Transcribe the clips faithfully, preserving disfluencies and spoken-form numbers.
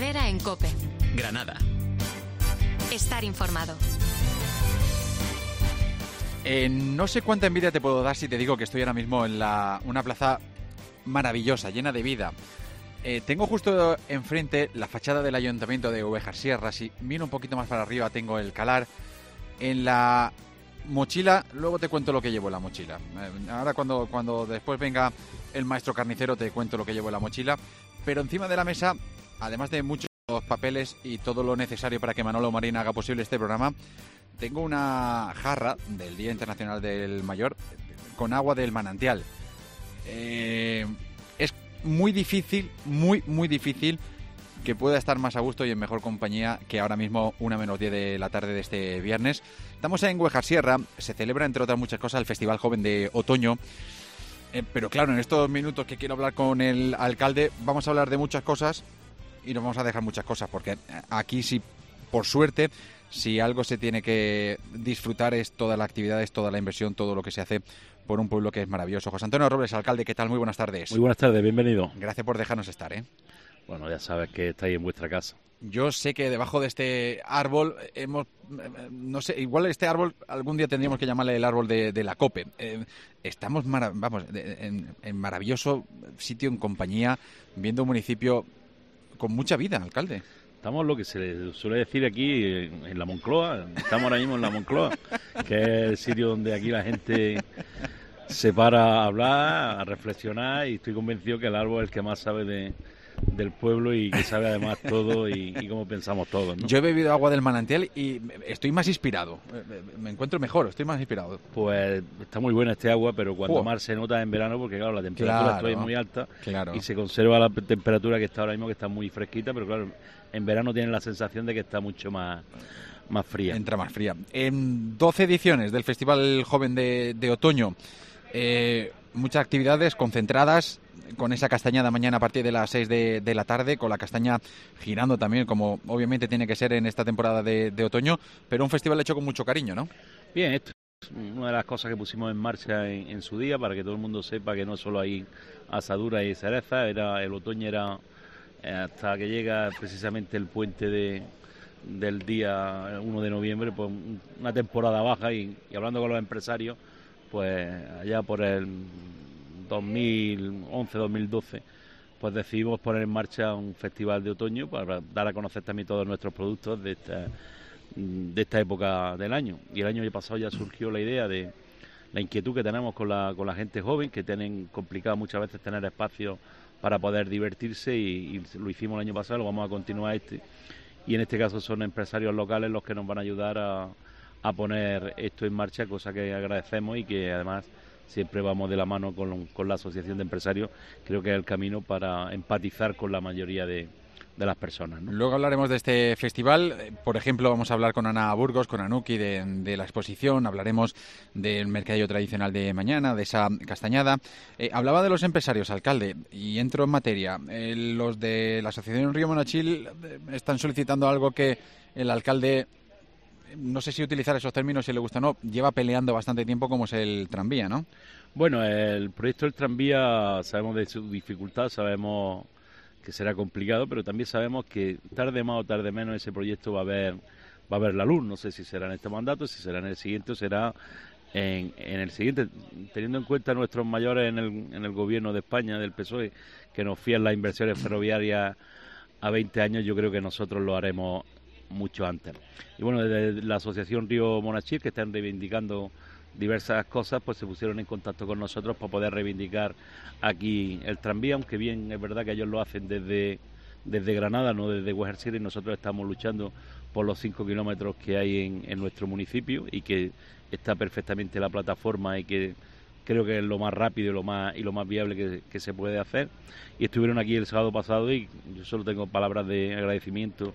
Herrera en COPE. Granada. Estar informado. Eh, no sé cuánta envidia te puedo dar si te digo que estoy ahora mismo en la, una plaza maravillosa, llena de vida. Eh, tengo justo enfrente la fachada del Ayuntamiento de Ovejas Sierra. Si miro un poquito más para arriba tengo el Calar. En la mochila, luego te cuento lo que llevo en la mochila. Eh, ahora cuando, cuando después venga el maestro carnicero te cuento lo que llevo en la mochila. Pero encima de la mesa, además de muchos papeles y todo lo necesario para que Manolo Marín haga posible este programa, tengo una jarra del Día Internacional del Mayor con agua del manantial. Eh, es muy difícil, muy, muy difícil que pueda estar más a gusto y en mejor compañía que ahora mismo una menos diez de la tarde de este viernes. Estamos en Ovejas Sierra, se celebra entre otras muchas cosas el Festival Joven de Otoño. Eh, pero claro, en estos minutos que quiero hablar con el alcalde vamos a hablar de muchas cosas y nos vamos a dejar muchas cosas porque aquí sí, por suerte, si algo se tiene que disfrutar es toda la actividad, es toda la inversión, todo lo que se hace por un pueblo que es maravilloso. José Antonio Robles, alcalde, ¿qué tal? Muy buenas tardes. Muy buenas tardes, bienvenido. Gracias por dejarnos estar, ¿eh? Bueno, ya sabes que estáis en vuestra casa. Yo sé que debajo de este árbol hemos, no sé, igual este árbol algún día tendríamos que llamarle el árbol de, de la COPE. Eh, estamos, marav- vamos, en, en maravilloso sitio, en compañía, viendo un municipio con mucha vida, alcalde. Estamos lo que se le suele decir aquí en, en la Moncloa, estamos ahora mismo en la Moncloa, que es el sitio donde aquí la gente se para a hablar, a reflexionar, y estoy convencido que el árbol es el que más sabe de, del pueblo y que sabe además todo y, y cómo pensamos todos, ¿no? Yo he bebido agua del manantial y estoy más inspirado, me encuentro mejor, estoy más inspirado. Pues está muy buena este agua, pero cuando Oh. más se nota en verano, porque claro, la temperatura Claro, está muy alta, claro. y se conserva la temperatura que está ahora mismo, que está muy fresquita, pero claro, en verano tienen la sensación de que está mucho más, más fría. Entra más fría. En doce ediciones del Festival Joven de, de Otoño, eh, muchas actividades concentradas, con esa castañada mañana a partir de las seis de, de la tarde, con la castaña girando también, como obviamente tiene que ser en esta temporada de, de otoño, pero un festival hecho con mucho cariño, ¿no? Bien, esto es una de las cosas que pusimos en marcha en, en su día, para que todo el mundo sepa que no solo hay asadura y cereza, era el otoño era eh, hasta que llega precisamente el puente de, del día uno de noviembre, pues una temporada baja, y, y hablando con los empresarios, pues allá por el dos mil once dos mil doce, pues decidimos poner en marcha un festival de otoño para dar a conocer también todos nuestros productos de esta, de esta época del año. Y el año pasado ya surgió la idea de la inquietud que tenemos con la, con la gente joven, que tienen complicado muchas veces tener espacios para poder divertirse, y, y lo hicimos el año pasado, lo vamos a continuar este. Y en este caso son empresarios locales los que nos van a ayudar a, a poner esto en marcha, cosa que agradecemos y que además siempre vamos de la mano con, con la Asociación de Empresarios. Creo que es el camino para empatizar con la mayoría de, de las personas, ¿no? Luego hablaremos de este festival. Por ejemplo, vamos a hablar con Ana Burgos, con Anuki de, de la exposición. Hablaremos del mercadillo tradicional de mañana, de esa castañada. Eh, hablaba de los empresarios, alcalde, y entro en materia. Eh, los de la Asociación Río Monachil eh, están solicitando algo que el alcalde, no sé si utilizar esos términos, si le gusta o no, lleva peleando bastante tiempo, como es el tranvía, ¿no? Bueno, el proyecto del tranvía, sabemos de su dificultad, sabemos que será complicado, pero también sabemos que tarde más o tarde menos ese proyecto va a ver va a ver la luz. No sé si será en este mandato, si será en el siguiente o será en, en el siguiente, teniendo en cuenta nuestros mayores en el, en el gobierno de España, del P S O E, que nos fían las inversiones ferroviarias a veinte años, yo creo que nosotros lo haremos mucho antes. Y bueno, desde la Asociación Río Monachil, que están reivindicando diversas cosas, pues se pusieron en contacto con nosotros para poder reivindicar aquí el tranvía, aunque bien es verdad que ellos lo hacen desde, desde Granada, no desde Ovejas Sierra, y nosotros estamos luchando por los cinco kilómetros que hay en, en nuestro municipio, y que está perfectamente la plataforma, y que creo que es lo más rápido y lo más y lo más viable que, que se puede hacer. Y estuvieron aquí el sábado pasado, y yo solo tengo palabras de agradecimiento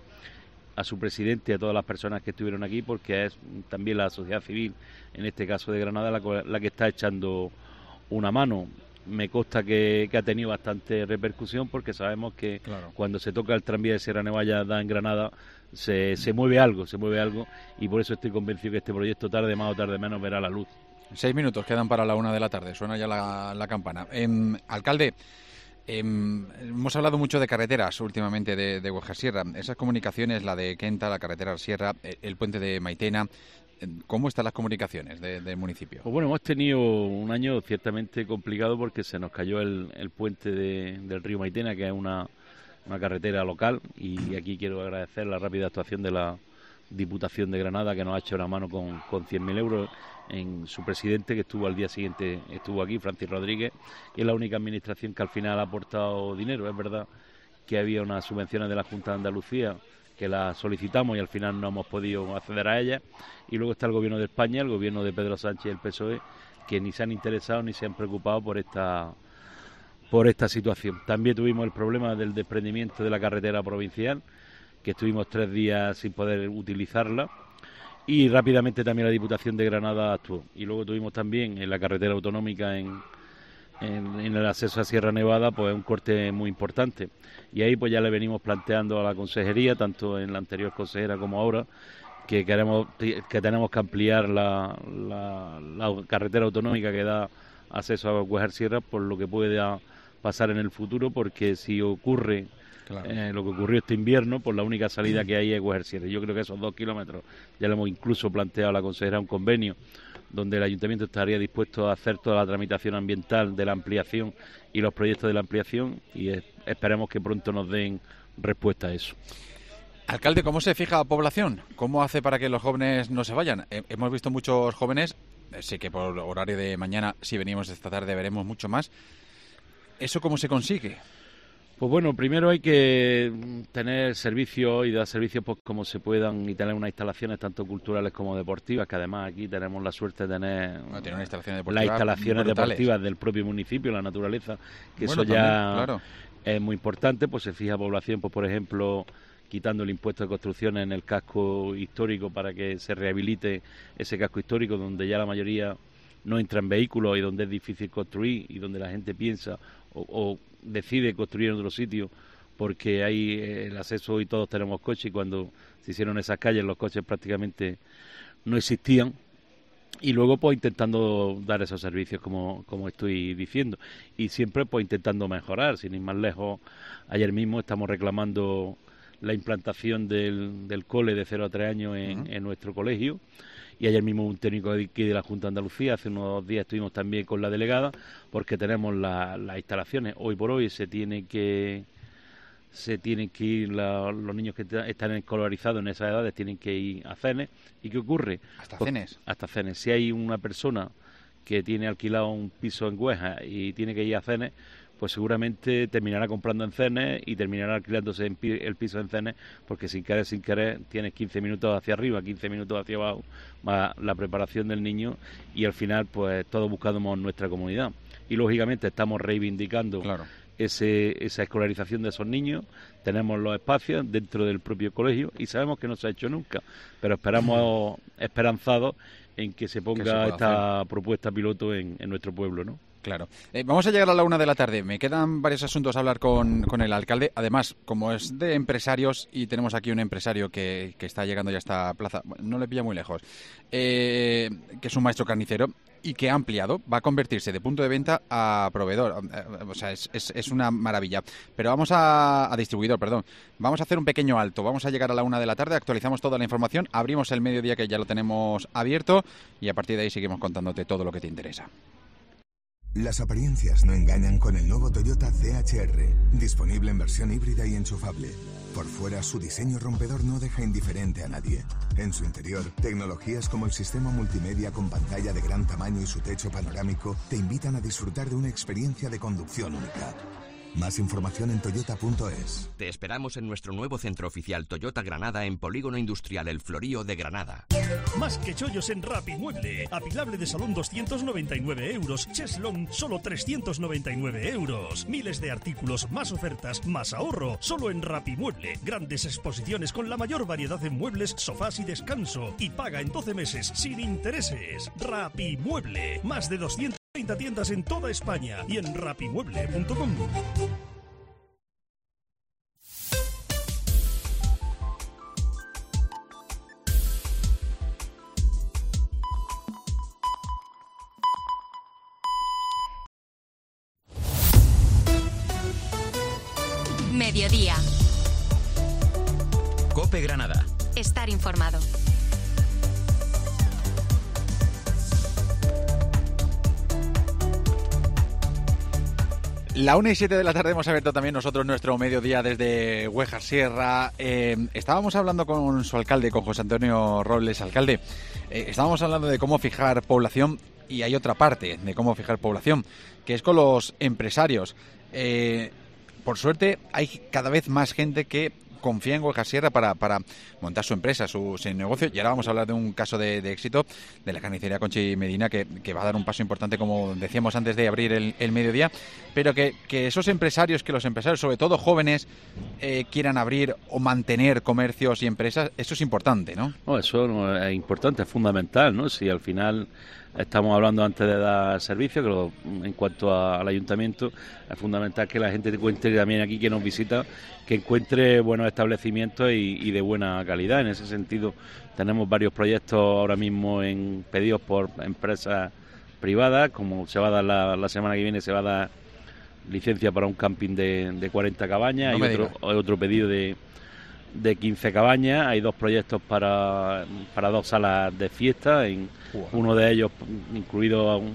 a su presidente y a todas las personas que estuvieron aquí, porque es también la sociedad civil, en este caso de Granada, la, la que está echando una mano. Me consta que, que ha tenido bastante repercusión, porque sabemos que claro, cuando se toca el tranvía de Sierra Nevada en Granada se, se mueve algo, se mueve algo, y por eso estoy convencido que este proyecto tarde más o tarde menos verá la luz. Seis minutos quedan para la una de la tarde, suena ya la, la campana. Eh, alcalde, Eh, hemos hablado mucho de carreteras últimamente de, de Huejar Sierra. Esas comunicaciones, la de Quenta, la carretera Sierra, el, el puente de Maitena, ¿cómo están las comunicaciones de, del municipio? Pues bueno, hemos tenido un año ciertamente complicado porque se nos cayó el, el puente de, del río Maitena, que es una, una carretera local, y aquí quiero agradecer la rápida actuación de la Diputación de Granada, que nos ha hecho una mano con, con cien mil euros en su presidente, que estuvo al día siguiente, estuvo aquí, Francis Rodríguez, y es la única administración que al final ha aportado dinero. Es verdad que había unas subvenciones de la Junta de Andalucía que las solicitamos y al final no hemos podido acceder a ellas, y luego está el Gobierno de España, el Gobierno de Pedro Sánchez y el P S O E, que ni se han interesado ni se han preocupado por esta por esta situación. También tuvimos el problema del desprendimiento de la carretera provincial, que estuvimos tres días sin poder utilizarla, y rápidamente también la Diputación de Granada actuó. Y luego tuvimos también en la carretera autonómica en, en, en el acceso a Sierra Nevada pues un corte muy importante, y ahí pues ya le venimos planteando a la consejería, tanto en la anterior consejera como ahora, que queremos que tenemos que ampliar la, la, la carretera autonómica que da acceso a Huejar Sierra por lo que pueda pasar en el futuro, porque si ocurre Claro. Eh, lo que ocurrió este invierno, pues la única salida que hay es Huejar Sierra. Yo creo que esos dos kilómetros ya le hemos incluso planteado a la consejera un convenio donde el ayuntamiento estaría dispuesto a hacer toda la tramitación ambiental de la ampliación y los proyectos de la ampliación, y es, esperemos que pronto nos den respuesta a eso. Alcalde, ¿cómo se fija la población? ¿Cómo hace para que los jóvenes no se vayan? Eh, hemos visto muchos jóvenes, eh, sé que por horario de mañana, si venimos esta tarde veremos mucho más. ¿Eso cómo se consigue? Pues bueno, primero hay que tener servicios y dar servicios pues como se puedan, y tener unas instalaciones tanto culturales como deportivas, que además aquí tenemos la suerte de tener bueno, tiene una instalación las instalaciones brutales. deportivas del propio municipio, la naturaleza, que bueno, eso ya también, claro. es muy importante. Pues se fija población, pues por ejemplo, quitando el impuesto de construcciones en el casco histórico para que se rehabilite ese casco histórico donde ya la mayoría no entran vehículos y donde es difícil construir y donde la gente piensa o, o decide construir en otro sitio porque hay el acceso y todos tenemos coche, y cuando se hicieron esas calles los coches prácticamente no existían. Y luego pues intentando dar esos servicios como, como estoy diciendo, y siempre pues intentando mejorar, sin ir más lejos. Ayer mismo estamos reclamando la implantación del, del cole de cero a tres años en, uh-huh. en nuestro colegio, y ayer mismo un técnico de aquí de la Junta de Andalucía, hace unos días estuvimos también con la delegada, porque tenemos la, las instalaciones. Hoy por hoy se tiene que se tienen que ir la, los niños que están escolarizados en esas edades tienen que ir a cenes. ¿Y qué ocurre? Hasta pues, cenes. Hasta cenes. Si hay una persona que tiene alquilado un piso en Hueja y tiene que ir a cenes, pues seguramente terminará comprando en cenes y terminará alquilándose en pi el piso en cenes, porque sin querer, sin querer, tienes quince minutos hacia arriba, quince minutos hacia abajo, más la preparación del niño, y al final, pues todos buscamos nuestra comunidad. Y lógicamente estamos reivindicando claro. ese, esa escolarización de esos niños. Tenemos los espacios dentro del propio colegio y sabemos que no se ha hecho nunca, pero esperamos esperanzados en que se ponga que se esta hacer. propuesta piloto en, en nuestro pueblo, ¿no? Claro. Eh, vamos a llegar a la una de la tarde. Me quedan varios asuntos a hablar con, con el alcalde. Además, como es de empresarios, y tenemos aquí un empresario que, que está llegando ya a esta plaza, no le pilla muy lejos, eh, que es un maestro carnicero y que ha ampliado, va a convertirse de punto de venta a proveedor. O sea, es, es, es una maravilla. Pero vamos a, a distribuidor, perdón. Vamos a hacer un pequeño alto. Vamos a llegar a la una de la tarde, actualizamos toda la información, abrimos el mediodía, que ya lo tenemos abierto, y a partir de ahí seguimos contándote todo lo que te interesa. Las apariencias no engañan con el nuevo Toyota C H R, disponible en versión híbrida y enchufable. Por fuera, su diseño rompedor no deja indiferente a nadie. En su interior, tecnologías como el sistema multimedia con pantalla de gran tamaño y su techo panorámico te invitan a disfrutar de una experiencia de conducción única. Más información en toyota punto es. Te esperamos en nuestro nuevo centro oficial Toyota Granada en Polígono Industrial El Florío de Granada. Más que chollos en Rapimueble. Apilable de salón doscientos noventa y nueve euros. Cheslong solo trescientos noventa y nueve euros. Miles de artículos, más ofertas, más ahorro. Solo en Rapimueble. Grandes exposiciones con la mayor variedad de muebles, sofás y descanso. Y paga en doce meses sin intereses. Rapimueble. Más de doscientas treinta tiendas en toda España y en rapimueble punto com. Mediodía. COPE Granada. Estar informado. La una y siete de la tarde hemos abierto también nosotros nuestro mediodía desde Huejar Sierra. Eh, estábamos hablando con su alcalde, con José Antonio Robles. Alcalde, eh, estábamos hablando de cómo fijar población y hay otra parte de cómo fijar población, que es con los empresarios. Eh, por suerte hay cada vez más gente que confía en Huejar Sierra para, para montar su empresa, su, su negocio. Y ahora vamos a hablar de un caso de, de éxito de la carnicería Conchi Medina, que, que va a dar un paso importante, como decíamos antes de abrir el, el mediodía, pero que, que esos empresarios, que los empresarios, sobre todo jóvenes, eh, quieran abrir o mantener comercios y empresas, eso es importante, ¿no? No, eso no es importante, es fundamental, ¿no? Si al final estamos hablando antes de dar servicio, que lo, en cuanto a, al ayuntamiento, es fundamental que la gente encuentre también aquí, que nos visita, que encuentre buenos establecimientos y, y de buena calidad. En ese sentido, tenemos varios proyectos ahora mismo en pedidos por empresas privadas, como se va a dar la, la semana que viene, se va a dar licencia para un camping de, de cuarenta cabañas, no hay otro, hay otro pedido de de quince cabañas, hay dos proyectos para, para dos salas de fiesta, en wow. Uno de ellos incluido un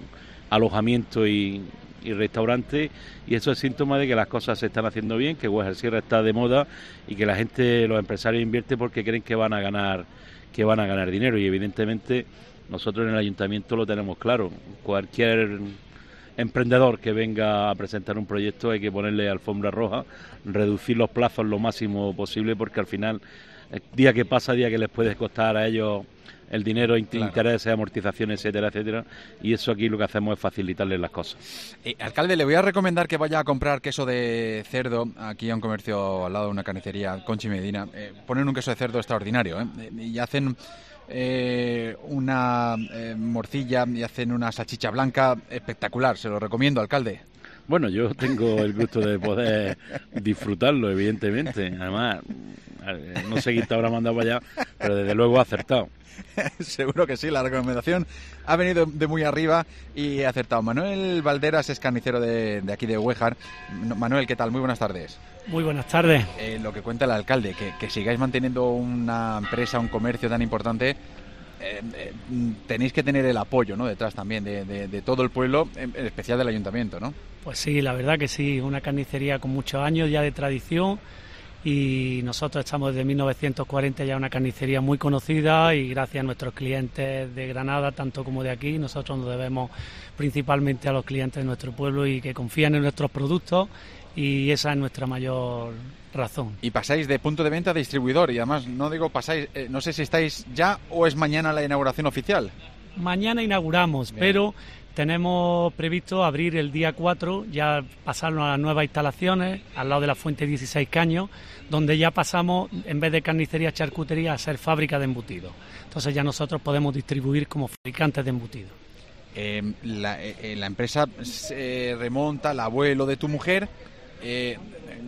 alojamiento y, y restaurante, y eso es síntoma de que las cosas se están haciendo bien, que Huejar Sierra está de moda y que la gente, los empresarios invierten porque creen que van a ganar, que van a ganar dinero, y evidentemente nosotros en el ayuntamiento lo tenemos claro. Cualquier emprendedor que venga a presentar un proyecto hay que ponerle alfombra roja, reducir los plazos lo máximo posible, porque al final, día que pasa, día que les puede costar a ellos el dinero, claro, intereses, amortizaciones, etcétera, etcétera, y eso aquí lo que hacemos es facilitarles las cosas. Eh, alcalde, le voy a recomendar que vaya a comprar queso de cerdo aquí a un comercio al lado de una carnicería, Conchi Medina. Eh, ponen un queso de cerdo extraordinario, ¿eh? Y hacen Eh, una eh, morcilla y hacen una salchicha blanca espectacular. Se lo recomiendo, alcalde. Bueno, yo tengo el gusto de poder disfrutarlo, evidentemente. Además, no sé quién te habrá mandado para allá, pero desde luego ha acertado. Seguro que sí, la recomendación ha venido de muy arriba y ha acertado. Manuel Valderas es carnicero de, de aquí de Huejar. Manuel, ¿qué tal? Muy buenas tardes. Muy buenas tardes. Eh, lo que cuenta el alcalde, que, que sigáis manteniendo una empresa, un comercio tan importante, eh, eh, tenéis que tener el apoyo, ¿no?, detrás también de, de, de todo el pueblo, en especial del ayuntamiento, ¿no? Pues sí, la verdad que sí, una carnicería con muchos años ya de tradición, y nosotros estamos desde mil novecientos cuarenta ya una carnicería muy conocida, y gracias a nuestros clientes de Granada, tanto como de aquí, nosotros nos debemos principalmente a los clientes de nuestro pueblo y que confían en nuestros productos, y esa es nuestra mayor razón. Y pasáis de punto de venta a distribuidor, y además, no digo pasáis, eh, no sé si estáis ya o es mañana la inauguración oficial. Mañana inauguramos, bien, pero tenemos previsto abrir el día cuatro, ya pasarnos a las nuevas instalaciones, al lado de la Fuente dieciséis Caños, donde ya pasamos, en vez de carnicería, charcutería, a ser fábrica de embutidos. Entonces ya nosotros podemos distribuir como fabricantes de embutidos. Eh, la, eh, la empresa se remonta al abuelo de tu mujer. Eh,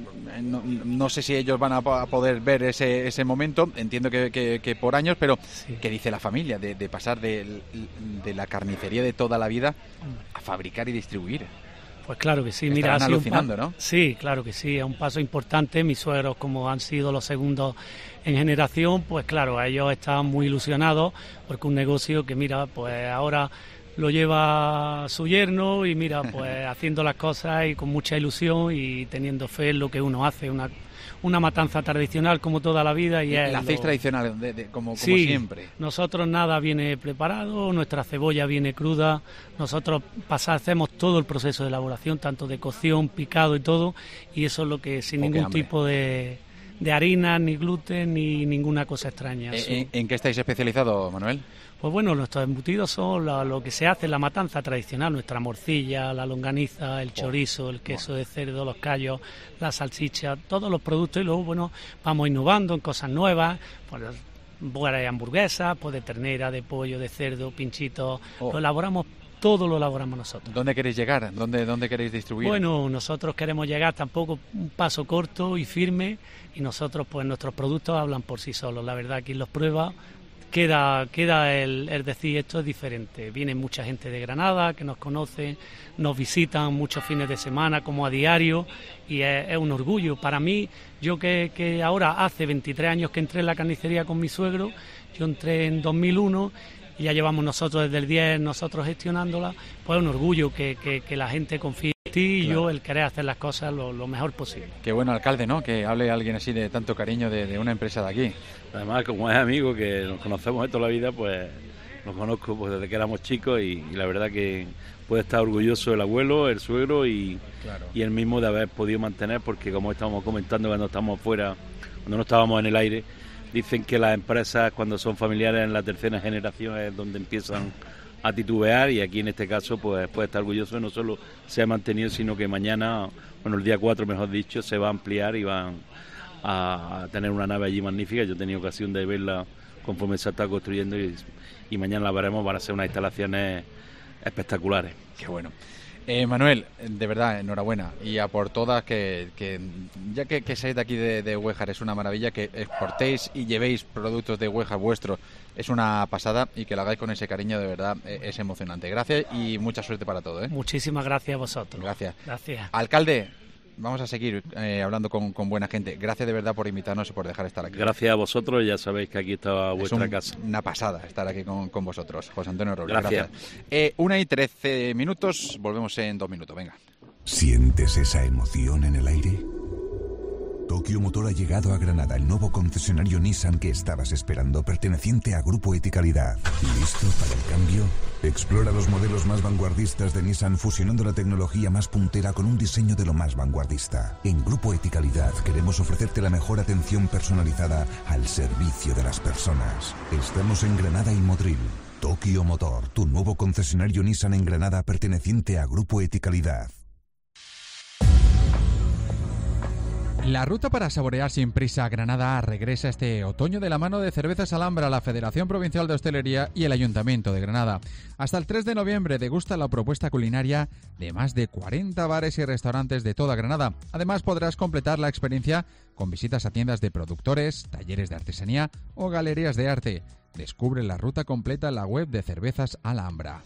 no, no sé si ellos van a poder ver ese, ese momento, entiendo que, que, que por años, pero sí. ¿Qué dice la familia de, de pasar de, de la carnicería de toda la vida a fabricar y distribuir? Pues claro que sí. Estarán Mira, ha sido alucinando, un pa- ¿no? Sí, claro que sí, es un paso importante. Mis suegros, como han sido los segundos en generación, pues claro, ellos están muy ilusionados, porque un negocio que, mira, pues ahora lo lleva su yerno, y mira, pues haciendo las cosas y con mucha ilusión y teniendo fe en lo que uno hace, una una matanza tradicional como toda la vida. Y la es hacéis lo... tradicional, de, de, como, como sí, siempre. Nosotros nada viene preparado, nuestra cebolla viene cruda, nosotros pasa, hacemos todo el proceso de elaboración, tanto de cocción, picado y todo, y eso es lo que sin oh, ningún tipo de, de harina, ni gluten, ni ninguna cosa extraña. ¿En, en, ¿En qué estáis especializados, Manuel? Pues bueno, nuestros embutidos son la, lo que se hace en la matanza tradicional, nuestra morcilla, la longaniza, el chorizo, el queso de cerdo, los callos, la salchicha, todos los productos, y luego, bueno, vamos innovando en cosas nuevas, pues buenas hamburguesas, pues de ternera, de pollo, de cerdo, pinchitos, oh. Lo elaboramos, todo lo elaboramos nosotros. ¿Dónde queréis llegar? ¿Dónde, dónde queréis distribuir? Bueno, nosotros queremos llegar tampoco un paso corto y firme, y nosotros, pues nuestros productos hablan por sí solos, la verdad, quien los prueba queda queda el, el decir esto es diferente. Viene mucha gente de Granada que nos conoce, nos visitan muchos fines de semana como a diario y es, es un orgullo. Para mí, yo que, que ahora hace veintitrés años que entré en la carnicería con mi suegro, yo entré en dos mil uno y ya llevamos nosotros desde el diez, nosotros gestionándola, pues es un orgullo que, que, que la gente confíe en ti y Claro. yo el querer hacer las cosas lo, lo mejor posible. Qué bueno, alcalde, ¿no? Que hable alguien así de tanto cariño de, de una empresa de aquí. Además, como es amigo, que nos conocemos de toda la vida, pues nos conozco pues, desde que éramos chicos y, y la verdad que puede estar orgulloso el abuelo, el suegro y, Claro. y el mismo de haber podido mantener, porque como estábamos comentando cuando estamos fuera, cuando no estábamos en el aire, dicen que las empresas cuando son familiares en la tercera generación es donde empiezan a titubear y aquí en este caso pues puede estar orgulloso, no solo se ha mantenido, sino que mañana, bueno el día cuatro mejor dicho, se va a ampliar y van a tener una nave allí magnífica. Yo he tenido ocasión de verla conforme se está construyendo y, y mañana la veremos, van a ser unas instalaciones espectaculares. Qué bueno. Eh, Manuel, de verdad, enhorabuena. Y a por todas, que, que ya que, que seáis de aquí de, de Huéjar, es una maravilla, que exportéis y llevéis productos de Huéjar vuestros, es una pasada, y que lo hagáis con ese cariño, de verdad, eh, es emocionante. Gracias y mucha suerte para todo, ¿eh? Muchísimas gracias a vosotros. Gracias. Gracias. Alcalde, vamos a seguir eh, hablando con, con buena gente. Gracias de verdad por invitarnos y por dejar estar aquí. Gracias a vosotros, ya sabéis que aquí está Es vuestra un- casa. una pasada estar aquí con, con vosotros, José Antonio Robles. Gracias. Eh, una y trece minutos, volvemos en dos minutos, venga. ¿Sientes esa emoción en el aire? Tokio Motor ha llegado a Granada, el nuevo concesionario Nissan que estabas esperando, perteneciente a Grupo Eticalidad. ¿Listo para el cambio? Explora los modelos más vanguardistas de Nissan fusionando la tecnología más puntera con un diseño de lo más vanguardista. En Grupo Eticalidad queremos ofrecerte la mejor atención personalizada al servicio de las personas. Estamos en Granada y Motril. Tokio Motor, tu nuevo concesionario Nissan en Granada perteneciente a Grupo Eticalidad. La ruta para saborear sin prisa a Granada regresa este otoño de la mano de Cervezas Alhambra, la Federación Provincial de Hostelería y el Ayuntamiento de Granada. Hasta el tres de noviembre degusta la propuesta culinaria de más de cuarenta bares y restaurantes de toda Granada. Además podrás completar la experiencia con visitas a tiendas de productores, talleres de artesanía o galerías de arte. Descubre la ruta completa en la web de Cervezas Alhambra.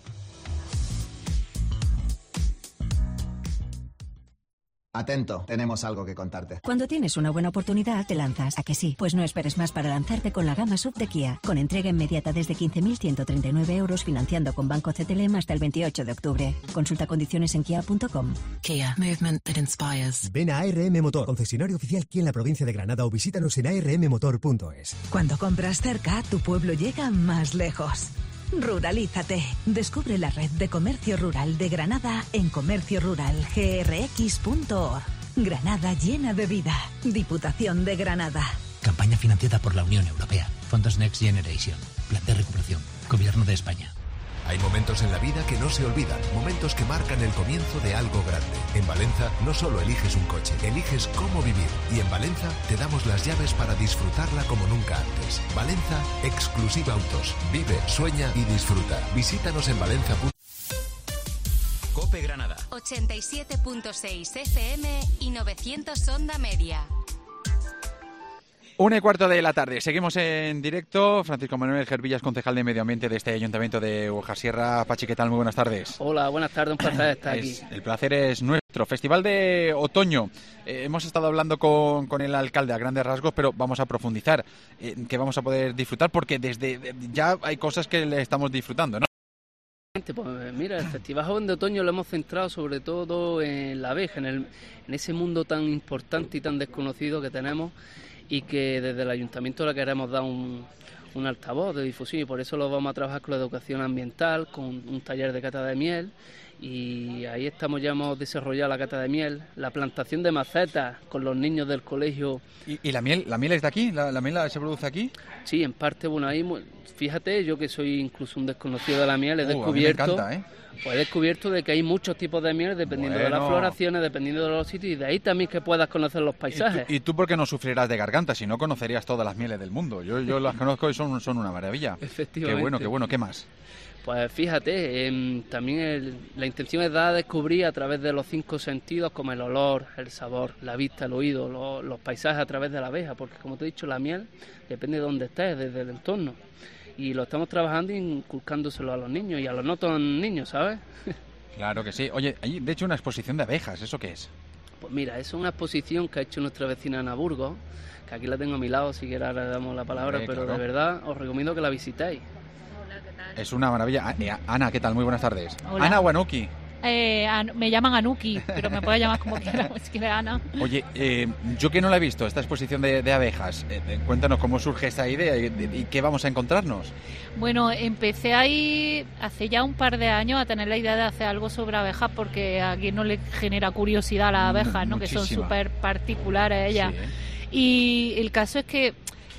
Atento, tenemos algo que contarte. Cuando tienes una buena oportunidad, te lanzas. ¿A que sí? Pues no esperes más para lanzarte con la gama S U V de Kia. Con entrega inmediata desde quince mil ciento treinta y nueve euros, financiando con Banco C T L M hasta el veintiocho de octubre. Consulta condiciones en kia punto com. Kia, movement that inspires. Ven a A R M Motor, concesionario oficial Kia en la provincia de Granada, o visítanos en a r m motor punto es. Cuando compras cerca, tu pueblo llega más lejos. Ruralízate. Descubre la red de comercio rural de Granada en comercio rural g r x punto org. Granada llena de vida. Diputación de Granada. Campaña financiada por la Unión Europea. Fondos Next Generation. Plan de recuperación. Gobierno de España. Hay momentos en la vida que no se olvidan, momentos que marcan el comienzo de algo grande. En Valenza no solo eliges un coche, eliges cómo vivir. Y en Valenza te damos las llaves para disfrutarla como nunca antes. Valenza, exclusiva autos. Vive, sueña y disfruta. Visítanos en valenza punto com. Cope Granada. ochenta y siete punto seis F M y novecientos Onda Media. Una y cuarto de la tarde. Seguimos en directo. Francisco Manuel Gervillas, concejal de Medio Ambiente de este Ayuntamiento de Huéjar Sierra. Pachi, ¿qué tal? Muy buenas tardes. Hola, buenas tardes. Un placer estar aquí. Es, el placer es nuestro. Festival de otoño. Eh, hemos estado hablando con, con el alcalde a grandes rasgos, pero vamos a profundizar. Eh, que vamos a poder disfrutar porque desde ya hay cosas que le estamos disfrutando, ¿no? Pues mira, el Festival Joven de Otoño lo hemos centrado sobre todo en la abeja, en, el, en ese mundo tan importante y tan desconocido que tenemos, y que desde el Ayuntamiento le queremos dar un, un altavoz de difusión, y por eso lo vamos a trabajar con la educación ambiental, con un taller de cata de miel, y ahí estamos, ya hemos desarrollado la cata de miel, la plantación de macetas con los niños del colegio. ¿Y, y la miel la miel es de aquí? ¿La, la miel se produce aquí? Sí, en parte, bueno, ahí, fíjate, yo que soy incluso un desconocido de la miel, he uh, descubierto... A mí me encanta, ¿eh? Pues he descubierto de que hay muchos tipos de miel dependiendo bueno. de las floraciones, dependiendo de los sitios, y de ahí también que puedas conocer los paisajes. ¿Y tú, y tú por qué no sufrirás de garganta? Si no, conocerías todas las mieles del mundo. Yo, yo las conozco y son, son una maravilla. Efectivamente. Qué bueno, qué bueno. ¿Qué más? Pues fíjate, eh, también el, la intención es dar a descubrir a través de los cinco sentidos, como el olor, el sabor, la vista, el oído, lo, los paisajes a través de la abeja, porque como te he dicho, la miel depende de dónde estés, desde el entorno. y lo estamos trabajando e inculcándoselo a los niños y a los no tan niños, ¿sabes? Claro que sí. Oye, hay de hecho una exposición de abejas, ¿eso qué es? Pues mira, es una exposición que ha hecho nuestra vecina Ana Burgos, que aquí la tengo a mi lado, si quieres ahora le damos la palabra, Hombre, pero claro. de verdad os recomiendo que la visitéis. Es una maravilla. Ah, eh, Ana, ¿qué tal? Muy buenas tardes. Hola. Ana Wanuki. Eh, An- me llaman Anuki, pero me puedes llamar como quieras, si quieres Ana. Oye, eh, yo que no la he visto, esta exposición de, de abejas, eh, eh, cuéntanos cómo surge esta idea y, y qué vamos a encontrarnos. Bueno, empecé ahí hace ya un par de años a tener la idea de hacer algo sobre abejas porque a quien no le genera curiosidad a las abejas, ¿no? Que son Muchísima. súper particulares ellas. Sí, ¿eh? Y el caso es que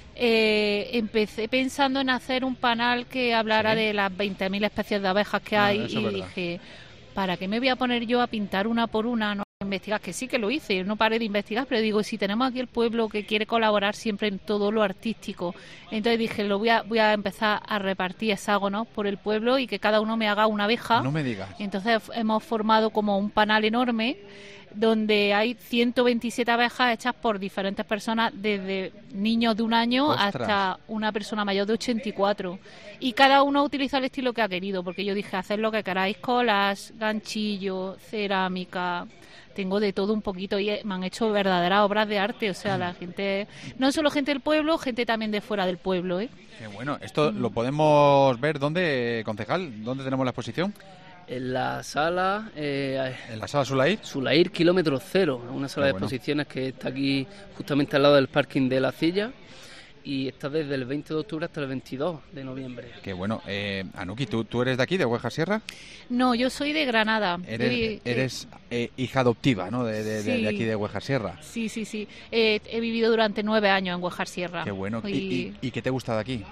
eh, empecé pensando en hacer un panel que hablara Sí. de las veinte mil especies de abejas que Ah, hay eso es y verdad. dije, ¿para qué me voy a poner yo a pintar una por una? No investigar, que sí que lo hice, no paré de investigar, pero digo, si tenemos aquí el pueblo que quiere colaborar siempre en todo lo artístico, entonces dije, lo voy a, voy a empezar a repartir hexágonos por el pueblo y que cada uno me haga una abeja. No me digas. Entonces f- hemos formado como un panel enorme donde hay ciento veintisiete abejas hechas por diferentes personas, desde niños de un año ¡Ostras! hasta una persona mayor de ochenta y cuatro. Y cada uno utiliza el estilo que ha querido, porque yo dije, haced lo que queráis, colas, ganchillo, cerámica, tengo de todo un poquito y eh, me han hecho verdaderas obras de arte, o sea, la gente, no solo gente del pueblo, gente también de fuera del pueblo, ¿eh? Qué bueno. ¿Esto Mm. lo podemos ver dónde, concejal? ¿Dónde tenemos la exposición? En la sala... Eh, ¿En la sala Sulair? Sulair, kilómetro cero, una sala Qué de bueno. exposiciones que está aquí justamente al lado del parking de La Silla y está desde el veinte de octubre hasta el veintidós de noviembre. Qué bueno. Eh, Anuki, ¿tú, ¿tú eres de aquí, de Huejar Sierra? No, yo soy de Granada. Eres, Soy- eres eh, hija adoptiva, ¿no? De, de- de- Sí. de aquí, de Huejar Sierra. Sí, sí, sí. Eh, he vivido durante nueve años en Huejar Sierra. Qué bueno. ¿Y, Y, y, y qué te gusta de aquí?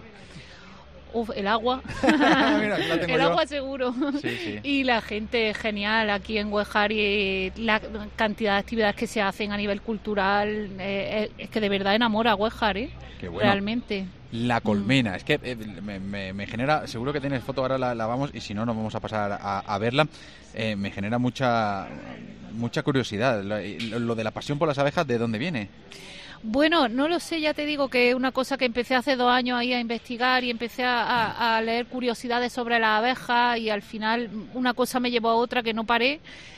uf, el agua. Mira, aquí la tengo el yo. agua seguro. Sí, sí. Y la gente es genial aquí en Huejar y la cantidad de actividades que se hacen a nivel cultural eh, es, es que de verdad enamora a Huejar, ¿eh? Qué bueno. Realmente. La colmena, es que eh, me, me- me genera, seguro que tienes foto, ahora la, la vamos, y si no, nos vamos a pasar a, a verla. Eh, me genera mucha mucha curiosidad. Lo, lo de la pasión por las abejas, ¿de dónde viene? Bueno, no lo sé, ya te digo que es una cosa que empecé hace dos años ahí a investigar y empecé a, a- a leer curiosidades sobre las abejas y al final una cosa me llevó a otra que no paré.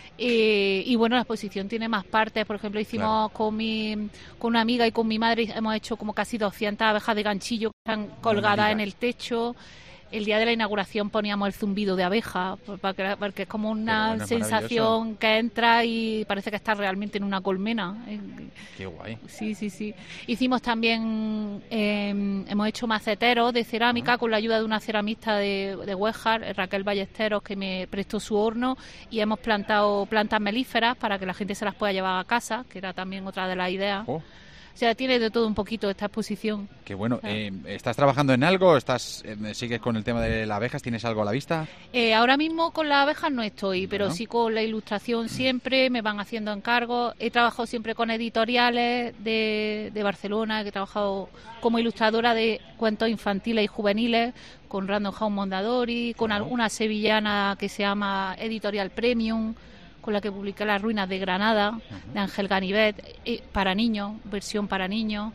Eh, y bueno, la exposición tiene más partes. Por ejemplo, hicimos con mi con una amiga y con mi madre, hemos hecho como casi doscientas abejas de ganchillo que están colgadas en el techo. El día de la inauguración poníamos el zumbido de abeja, por- para que- porque es como una bueno, es sensación que entra y parece que estás realmente en una colmena. Eh, Qué guay. Sí, sí, sí. Hicimos también, eh, hemos hecho maceteros de cerámica con la ayuda de una ceramista de, de Huejar, Raquel Ballesteros, que me prestó su horno, y hemos plantado plantas melíferas para que la gente se las pueda llevar a casa, que era también otra de las ideas. Oh. O sea, tiene de todo un poquito esta exposición. Qué bueno. Ah. Eh, ¿Estás trabajando en algo? ¿Estás eh, ¿Sigues con el tema de las abejas? ¿Tienes algo a la vista? Eh, ahora mismo con las abejas no estoy, pero Bueno. sí con la ilustración siempre, me van haciendo encargos. He trabajado siempre con editoriales de, de Barcelona, he trabajado como ilustradora de cuentos infantiles y juveniles con Random House Mondadori, con Bueno. alguna sevillana que se llama Editorial Premium, con la que publiqué Las ruinas de Granada, de Ángel Ganivet, eh, para niños, versión para niños.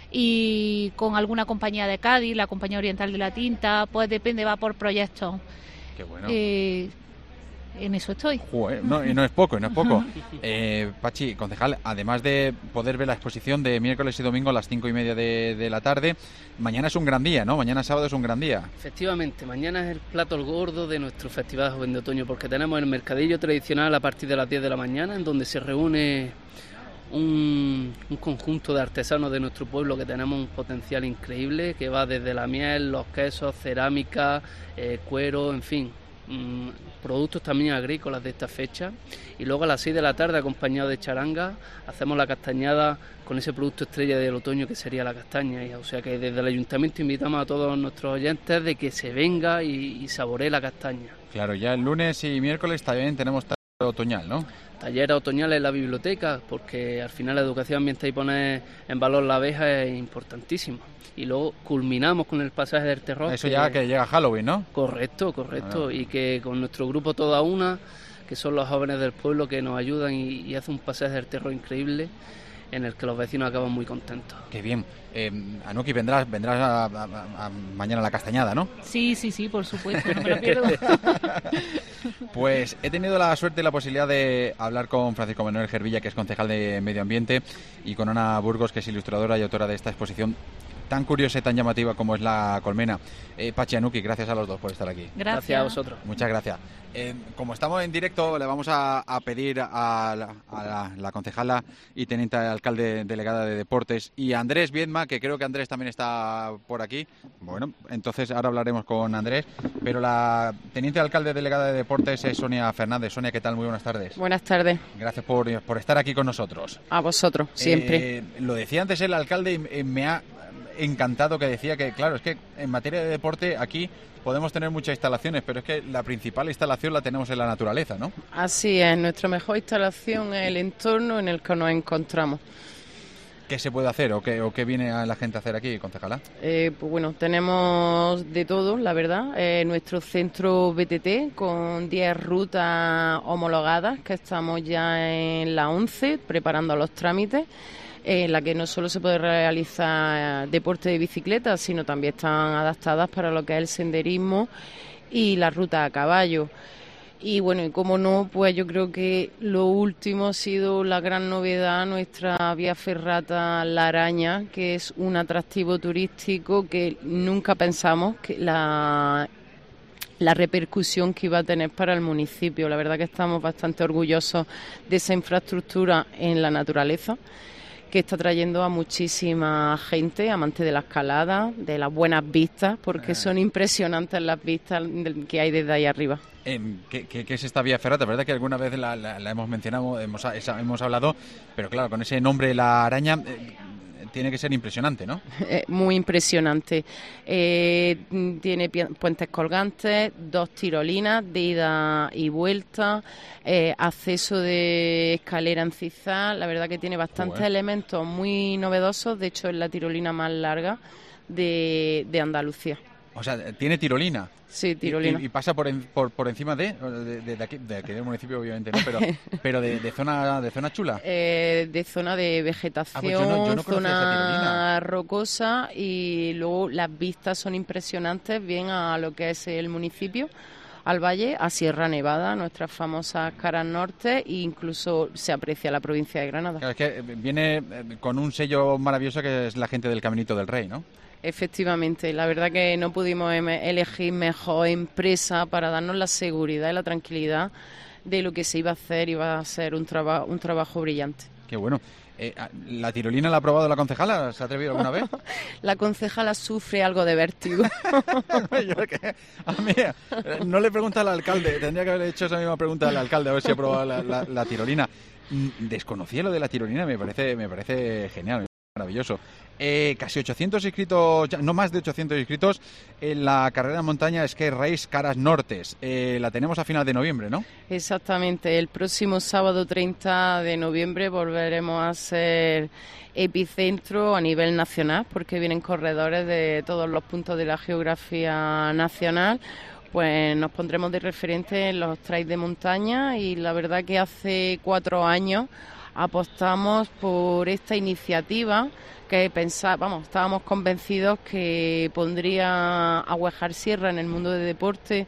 Y con alguna compañía de Cádiz, la Compañía Oriental de la Tinta, pues depende, va por proyectos. Qué bueno. Eh, en eso estoy. Joder, no, y no es poco, y no es poco. Eh, Pachi, concejal, además de poder ver la exposición de miércoles y domingo a las cinco y media de, de la tarde, mañana es un gran día, ¿no? Mañana sábado es un gran día. Efectivamente, mañana es el plato gordo de nuestro Festival Joven de Otoño, porque tenemos el mercadillo tradicional a partir de las diez de la mañana, en donde se reúne un, un conjunto de artesanos de nuestro pueblo que tenemos un potencial increíble, que va desde la miel, los quesos, cerámica, eh, cuero, en fin, mmm, productos también agrícolas de esta fecha. Y luego a las seis de la tarde, acompañado de charanga, hacemos la castañada con ese producto estrella del otoño que sería la castaña. Y, o sea que desde el ayuntamiento invitamos a todos nuestros oyentes de que se venga y, y saboree la castaña. Claro, ya el lunes y miércoles también tenemos taller otoñal, ¿no? Talleres otoñales en la biblioteca, porque al final la educación ambiental y poner en valor la abeja es importantísimo. Y luego culminamos con el pasaje del terror. Eso ya que llega Halloween, ¿no? Correcto, correcto. Ah. Y que con nuestro grupo Toda Una, que son los jóvenes del pueblo que nos ayudan y, y hace un pasaje del terror increíble, en el que los vecinos acaban muy contentos. Qué bien. Eh, Anuki, vendrás, vendrás a, a, a mañana a la Castañada, ¿no? Sí, sí, sí, por supuesto, no me lo pierdo. Pues he tenido la suerte y la posibilidad de hablar con Francisco Manuel Gervilla, que es concejal de Medio Ambiente, y con Ana Burgos, que es ilustradora y autora de esta exposición tan curiosa y tan llamativa como es la colmena. Eh, Pachi, Anuki, gracias a los dos por estar aquí. Gracias, gracias a vosotros. Muchas gracias. Eh, como estamos en directo, le vamos a, a pedir a, la, a la, la concejala y teniente alcalde delegada de Deportes y a Andrés Viedma, que creo que Andrés también está por aquí. Bueno, entonces ahora hablaremos con Andrés, pero la teniente alcalde delegada de Deportes es Sonia Fernández. Sonia, ¿qué tal? Muy buenas tardes. Buenas tardes. Gracias por, por estar aquí con nosotros. A vosotros, siempre. Eh, lo decía antes el alcalde y me ha encantado que decía que, claro, es que en materia de deporte aquí podemos tener muchas instalaciones, pero es que la principal instalación la tenemos en la naturaleza, ¿no? Así es, nuestra mejor instalación es el entorno en el que nos encontramos. ¿Qué se puede hacer o qué, o qué viene a la gente a hacer aquí, concejala? Eh, pues bueno, tenemos de todo, la verdad. Eh, nuestro centro B T T con diez rutas homologadas, que estamos ya en la once preparando los trámites, en la que no solo se puede realizar deporte de bicicleta, sino también están adaptadas para lo que es el senderismo y la ruta a caballo. Y bueno, y como no, pues yo creo que lo último ha sido la gran novedad, nuestra vía ferrata La Araña, que es un atractivo turístico que nunca pensamos que la la repercusión que iba a tener para el municipio. La verdad que estamos bastante orgullosos de esa infraestructura en la naturaleza, que está trayendo a muchísima gente, amante de la escalada, de las buenas vistas, porque son impresionantes las vistas que hay desde ahí arriba. Eh, ¿qué, qué, ¿Qué es esta vía ferrata? ¿Verdad que alguna vez la, la, la hemos mencionado, hemos, hemos hablado, pero claro, con ese nombre, La Araña, eh, tiene que ser impresionante, ¿no? Eh, muy impresionante. Eh, tiene puentes colgantes, dos tirolinas de ida y vuelta, eh, acceso de escalera en zigzag. La verdad que tiene bastantes uh, eh. elementos muy novedosos. De hecho, es la tirolina más larga de, de Andalucía. O sea, ¿tiene tirolina? Sí, tirolina. ¿Y, y pasa por, en, por por encima de de, de, de, aquí, de aquí del municipio, obviamente, ¿no? Pero, pero de, de zona de zona chula. Eh, de zona de vegetación, ah, pues yo no, yo no zona rocosa, y luego las vistas son impresionantes, bien a lo que es el municipio, al valle, a Sierra Nevada, nuestras famosas caras norte, e incluso se aprecia la provincia de Granada. Claro, es que viene con un sello maravilloso que es la gente del Caminito del Rey, ¿no? Efectivamente, la verdad que no pudimos elegir mejor empresa para darnos la seguridad y la tranquilidad de lo que se iba a hacer. Iba a ser un, traba, un trabajo brillante. Qué bueno. Eh, ¿La tirolina la ha probado la concejala? ¿Se ha atrevido alguna vez? La concejala sufre algo de vértigo. Yo que, a mí, no le pregunta al alcalde, tendría que haber hecho esa misma pregunta al alcalde, a ver si ha probado la, la, la tirolina. Desconocía lo de la tirolina, me parece, me parece genial, maravilloso. Eh, casi ochocientos inscritos, no más de ochocientos inscritos en la carrera de montaña Sky Race Caras Nortes. Eh, la tenemos a final de noviembre, ¿no? Exactamente, el próximo sábado treinta de noviembre volveremos a ser epicentro a nivel nacional, porque vienen corredores de todos los puntos de la geografía nacional. Pues nos pondremos de referente en los trails de montaña, y la verdad que hace cuatro años apostamos por esta iniciativa que pensaba, vamos, estábamos convencidos que pondría a Huejar Sierra en el mundo de deporte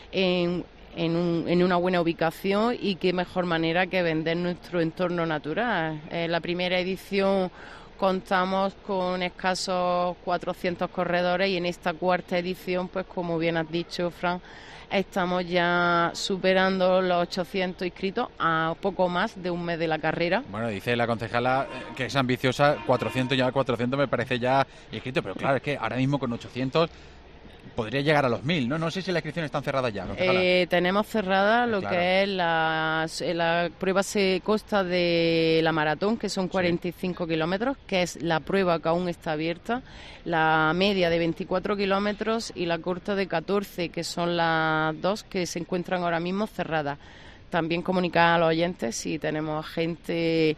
en, en, un, en una buena ubicación, y qué mejor manera que vender nuestro entorno natural. En la primera edición contamos con escasos cuatrocientos corredores, y en esta cuarta edición, pues como bien has dicho, Fran, estamos ya superando los ochocientos inscritos a poco más de un mes de la carrera. Bueno, dice la concejala que es ambiciosa, cuatrocientos, ya cuatrocientos me parece ya inscrito, pero claro, es que ahora mismo con ochocientos podría llegar a los mil, ¿no? No sé si las inscripciones están cerradas ya, concejala. Eh, tenemos cerrada lo claro. que es la, la prueba, se consta de la maratón, que son cuarenta y cinco sí. kilómetros, que es la prueba que aún está abierta, la media de veinticuatro kilómetros y la corta de catorce, que son las dos que se encuentran ahora mismo cerradas. También comunicar a los oyentes si tenemos gente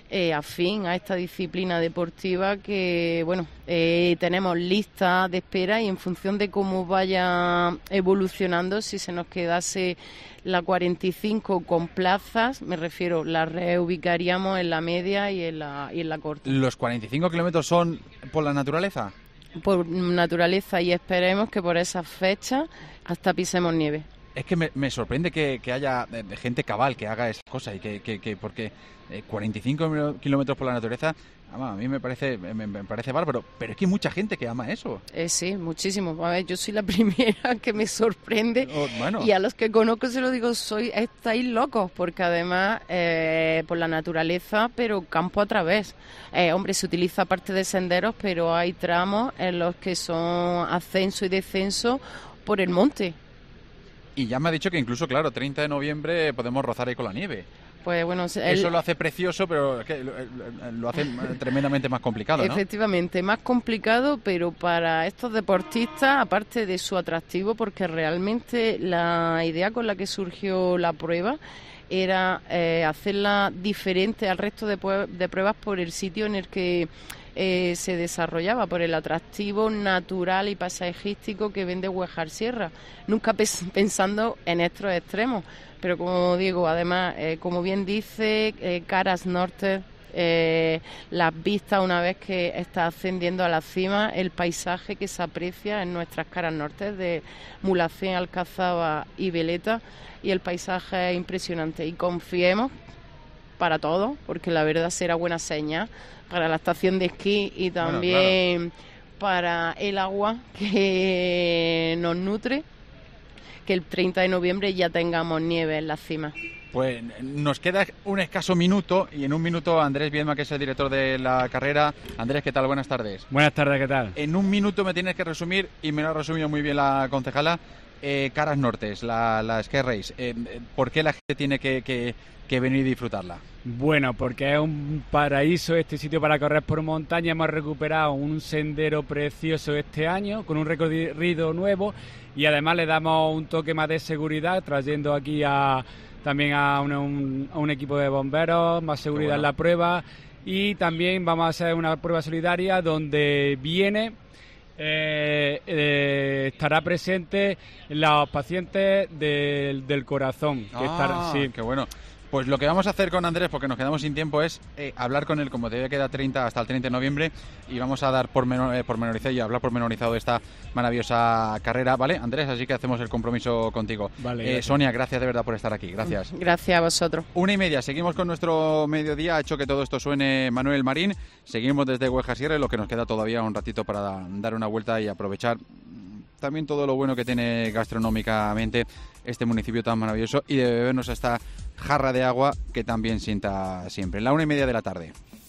eh, afín a esta disciplina deportiva que, bueno, eh, tenemos lista de espera y en función de cómo vaya evolucionando, si se nos quedase la cuarenta y cinco con plazas, me refiero, la reubicaríamos en la media y en la, y en la corta. ¿Los cuarenta y cinco kilómetros son por la naturaleza? Por naturaleza, y esperemos que por esas fechas hasta pisemos nieve. Es que me, me sorprende que, que haya de, de gente cabal que haga esas cosas y que, que, que porque eh, cuarenta y cinco kilómetros por la naturaleza, a mí me parece me, me parece bárbaro, pero es que hay mucha gente que ama eso. Eh, sí, muchísimo. A ver, yo soy la primera que me sorprende oh, bueno. Y a los que conozco se lo digo, soy estáis locos, porque además eh, por la naturaleza, pero campo a través. Eh, hombre, se utiliza parte de senderos, pero hay tramos en los que son ascenso y descenso por el monte. Y ya me ha dicho que incluso, claro, treinta de noviembre podemos rozar ahí con la nieve. Pues bueno, Eso el... lo hace precioso, pero es que lo hace tremendamente más complicado, ¿no? Efectivamente, más complicado, pero para estos deportistas, aparte de su atractivo, porque realmente la idea con la que surgió la prueba era eh, hacerla diferente al resto de, de pruebas por el sitio en el que eh, se desarrollaba, por el atractivo natural y paisajístico que vende Uejar Sierra, nunca pes- pensando en estos extremos. Pero como digo, además, eh, como bien dice, eh, Caras Norte, eh, las vistas una vez que está ascendiendo a la cima, el paisaje que se aprecia en nuestras Caras Norte de Mulhacén, Alcazaba y Veleta, y el paisaje es impresionante. Y confiemos para todos, porque la verdad será buena señal para la estación de esquí y también bueno, claro, para el agua que nos nutre, que el treinta de noviembre ya tengamos nieve en la cima. Pues nos queda un escaso minuto y en un minuto Andrés Viedma, que es el director de la carrera. Andrés, ¿qué tal? Buenas tardes. Buenas tardes, ¿qué tal? En un minuto me tienes que resumir, y me lo ha resumido muy bien la concejala, eh, Caras Nortes, la, la Sky Race. Eh, ¿Por qué la gente tiene que, que, que venir y disfrutarla? Bueno, porque es un paraíso este sitio para correr por montaña. Hemos recuperado un sendero precioso este año con un recorrido nuevo y además le damos un toque más de seguridad, trayendo aquí a también a, una, un, a un equipo de bomberos, más seguridad bueno. en la prueba, y también vamos a hacer una prueba solidaria donde viene eh, eh, estará presente los pacientes del, del corazón. Ah, que estará, sí. Qué bueno. Pues lo que vamos a hacer con Andrés, porque nos quedamos sin tiempo, es eh, hablar con él, como te queda treinta hasta el treinta de noviembre, y vamos a dar por menor, eh, pormenorizado y hablar pormenorizado de esta maravillosa carrera, ¿vale, Andrés? Así que hacemos el compromiso contigo. Vale, eh, Sonia, gracias de verdad por estar aquí, gracias. Gracias a vosotros. Una y media, seguimos con nuestro mediodía, ha hecho que todo esto suene Manuel Marín, seguimos desde Uejar Sierra, lo que nos queda todavía un ratito para dar una vuelta y aprovechar también todo lo bueno que tiene gastronómicamente este municipio tan maravilloso y de bebernos esta jarra de agua que también sienta siempre. La una y media de la tarde.